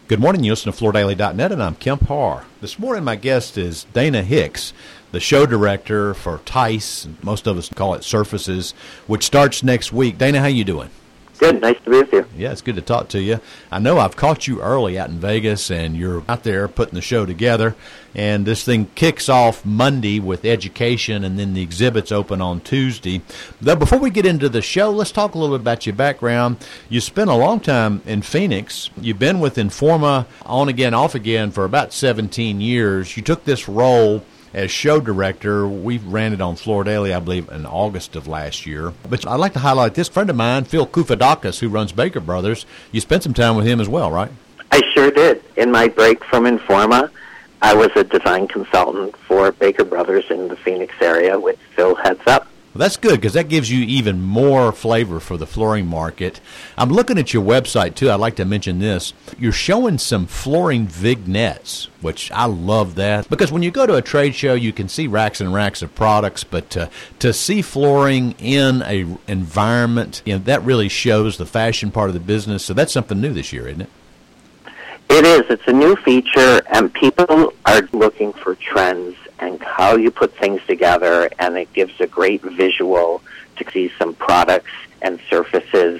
Good morning. You listen to FloorDaily.net, and I'm Kemp Harr. This morning, my guest is Dana Hicks, the show director for Tice. Most of us call it Surfaces, which starts next week. Dana, how you doing? Good. Nice to be with you. Yeah, it's good to talk to you. I know I've caught you early out in Vegas, and you're out there putting the show together. And this thing kicks off Monday with education, and then the exhibits open on Tuesday. Though before we get into the show, let's talk a little bit about your background. You spent a long time in Phoenix. You've been with Informa on again, off again for about 17 years. You took this role as show director. We ran it on Floor Daily, I believe, in August of last year. But I'd like to highlight this friend of mine, Phil Koufoudakas, who runs Baker Brothers. You spent some time with him as well, right? I sure did. In my break from Informa, I was a design consultant for Baker Brothers in the Phoenix area, which Phil heads up. Well, that's good, because that gives you even more flavor for the flooring market. I'm looking at your website, too. I'd like to mention this. You're showing some flooring vignettes, which I love that. Because when you go to a trade show, you can see racks and racks of products, but to see flooring in an environment, that really shows the fashion part of the business. So that's something new this year, isn't it? It is. It's a new feature, and people are looking for trends and how you put things together, and it gives a great visual to see some products and surfaces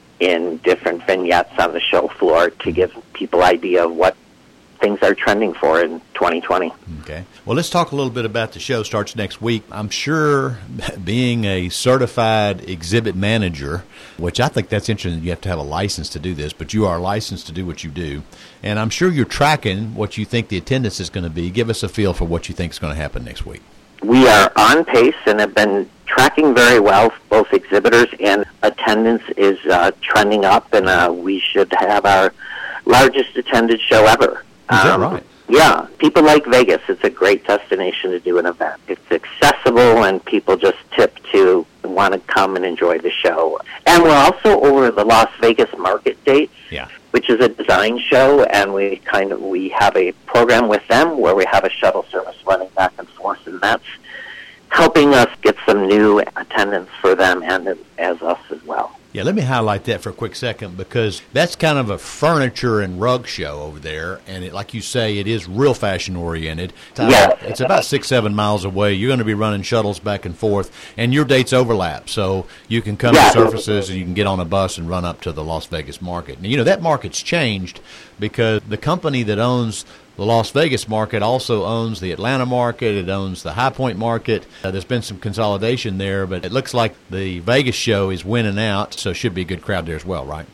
in different vignettes on the show floor to give people idea of what things are trending for in 2020. Okay. Well, let's talk a little bit about the show. Starts next week. I'm sure being a certified exhibit manager, which I think that's interesting, you have to have a license to do this, but you are licensed to do what you do. And I'm sure you're tracking what you think the attendance is going to be. Give us a feel for what you think is going to happen next week. We are on pace and have been tracking very well. Both exhibitors and attendance is trending up, and we should have our largest attended show ever. Is that right? Yeah. People like Vegas. It's a great destination to do an event. It's accessible, and people just tip to want to come and enjoy the show. And we're also over the Las Vegas market dates, which is a design show, and we have a program with them where we have a shuttle service running back and forth, and that's helping us get some new attendance for them and as us as well. Yeah, let me highlight that for a quick second, because that's kind of a furniture and rug show over there, and like you say, it is real fashion-oriented. It's about 6-7 miles away. You're going to be running shuttles back and forth, and your dates overlap, so you can come to Surfaces and you can get on a bus and run up to the Las Vegas market. Now, that market's changed because the company that owns the Las Vegas market also owns the Atlanta market. It owns the High Point market. There's been some consolidation there, but it looks like the Vegas show is winning out, so should be a good crowd there as well, right?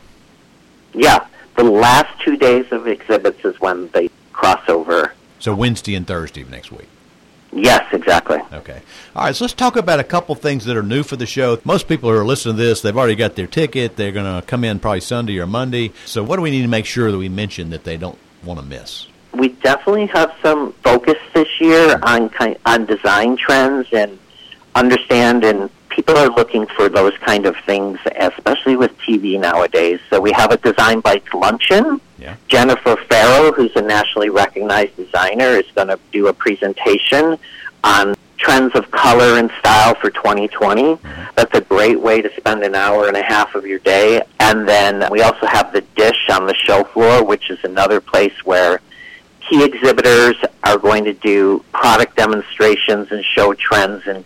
Yeah. The last 2 days of exhibits is when they cross over. So Wednesday and Thursday of next week. Yes, exactly. Okay. All right, so let's talk about a couple things that are new for the show. Most people who are listening to this, they've already got their ticket. They're going to come in probably Sunday or Monday. So what do we need to make sure that we mention that they don't want to miss? We definitely have some focus this year on design trends and and people are looking for those kind of things, especially with TV nowadays. So we have a Design Bites luncheon. Yeah. Jennifer Farrow, who's a nationally recognized designer, is going to do a presentation on trends of color and style for 2020. Mm-hmm. That's a great way to spend an hour and a half of your day. And then we also have the Dish on the show floor, which is another place where key exhibitors are going to do product demonstrations and show trends and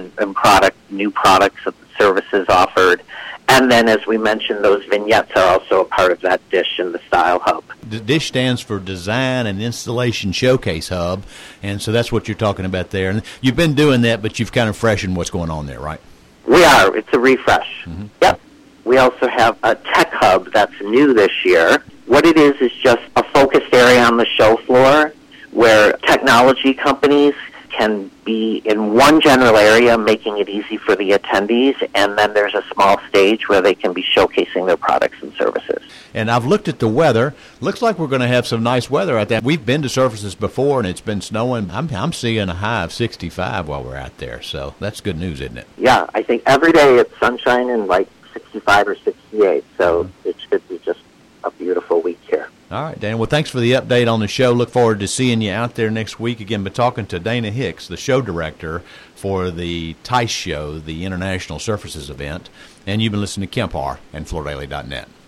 new products and services offered. And then, as we mentioned, those vignettes are also a part of that Dish and the Style Hub. The Dish stands for Design and Installation Showcase Hub, and so that's what you're talking about there. And you've been doing that, but you've kind of freshened what's going on there, right? We are. It's a refresh. Mm-hmm. Yep. We also have a Tech Hub that's new this year. What it is just a focused area on the show floor where technology companies can be in one general area, making it easy for the attendees, and then there's a small stage where they can be showcasing their products and services. And I've looked at the weather. Looks like we're going to have some nice weather out there. We've been to Surfaces before, and it's been snowing. I'm seeing a high of 65 while we're out there, so that's good news, isn't it? Yeah, I think every day it's sunshine and like 65 or 68, so it should be just a beautiful week here. All right, Dan. Well, thanks for the update on the show. Look forward to seeing you out there next week. Again, been talking to Dana Hicks, the show director for the Tice Show, the International Surfaces event. And you've been listening to Kemp Harr and FloorDaily.net.